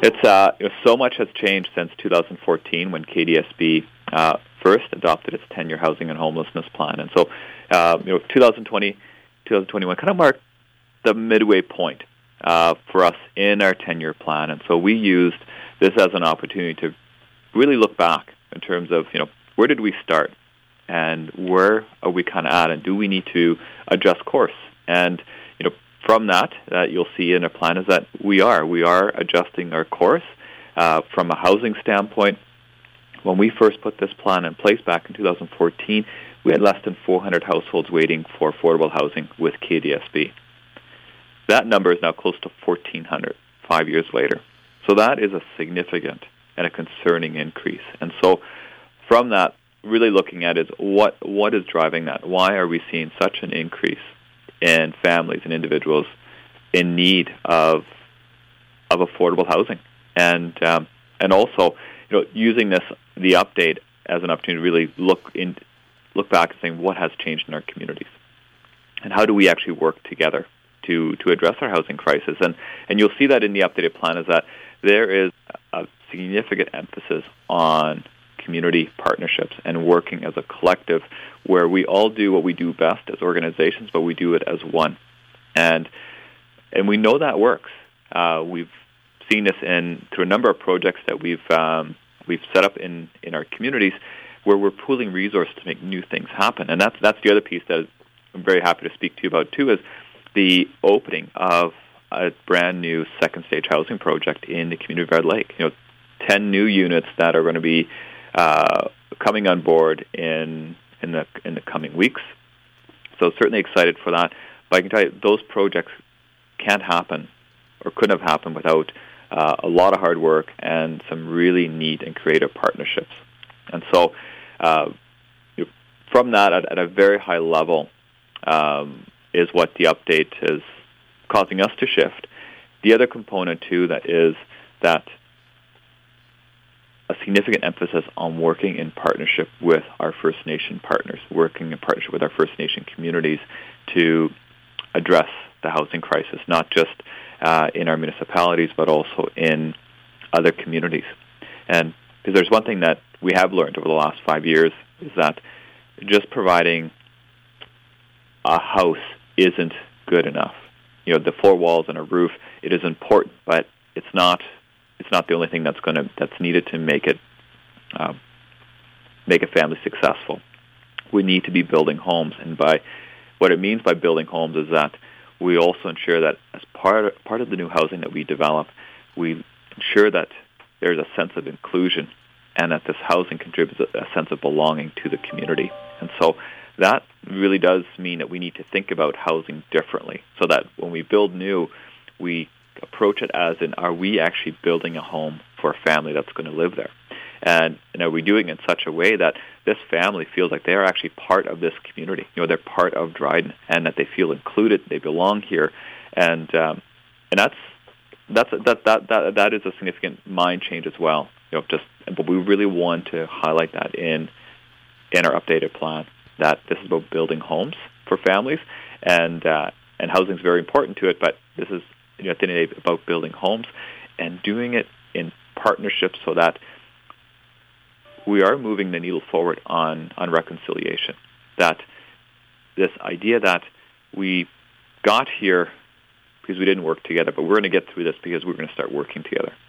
So much has changed since 2014 when KDSB first adopted its 10-year housing and homelessness plan. And so, 2020, 2021 kind of marked the midway point for us in our 10-year plan. And so we used this as an opportunity to really look back in terms of, where did we start and where are we kind of at, and do we need to adjust course? And, from that, you'll see in our plan is that we are adjusting our course from a housing standpoint. When we first put this plan in place back in 2014, we had less than 400 households waiting for affordable housing with KDSB. That number is now close to 1,400 5 years later. So that is a significant and a concerning increase. And so from that, really looking at is what is driving that? Why are we seeing such an increase in families and individuals in need of affordable housing? And also, using the update as an opportunity to really look back and saying what has changed in our communities, and how do we actually work together to address our housing crisis. And you'll see that in the updated plan is that there is a significant emphasis on community partnerships and working as a collective, where we all do what we do best as organizations, but we do it as one. And we know that works. We've seen this through a number of projects that we've set up in our communities, where we're pooling resources to make new things happen. And that's the other piece that I'm very happy to speak to you about too, is the opening of a brand new second stage housing project in the community of Red Lake. 10 new units that are going to be coming on board in the coming weeks. So certainly excited for that. But I can tell you, those projects can't happen or couldn't have happened without a lot of hard work and some really neat and creative partnerships. And so from that, at a very high level, is what the update is causing us to shift. The other component, too, that is that a significant emphasis on working in partnership with our First Nation partners, working in partnership with our First Nation communities to address the housing crisis, not just in our municipalities, but also in other communities. And because there's one thing that we have learned over the last 5 years is that just providing a house isn't good enough. The 4 walls and a roof, it is important, but it's not the only thing that's needed to make a family successful. We need to be building homes, and by what it means by building homes is that we also ensure that as part of the new housing that we develop, we ensure that there's a sense of inclusion and that this housing contributes a sense of belonging to the community. And so that really does mean that we need to think about housing differently, so that when we build new, we approach it as in, are we actually building a home for a family that's going to live there? And are we doing it in such a way that this family feels like they are actually part of this community? They're part of Dryden, and that they feel included, they belong here, and that is a significant mind change as well. But we really want to highlight that in our updated plan, that this is about building homes for families, and housing is very important to it. But this is at the end of the day about building homes and doing it in partnership, so that we are moving the needle forward on reconciliation. That this idea that we got here because we didn't work together, but we're going to get through this because we're going to start working together.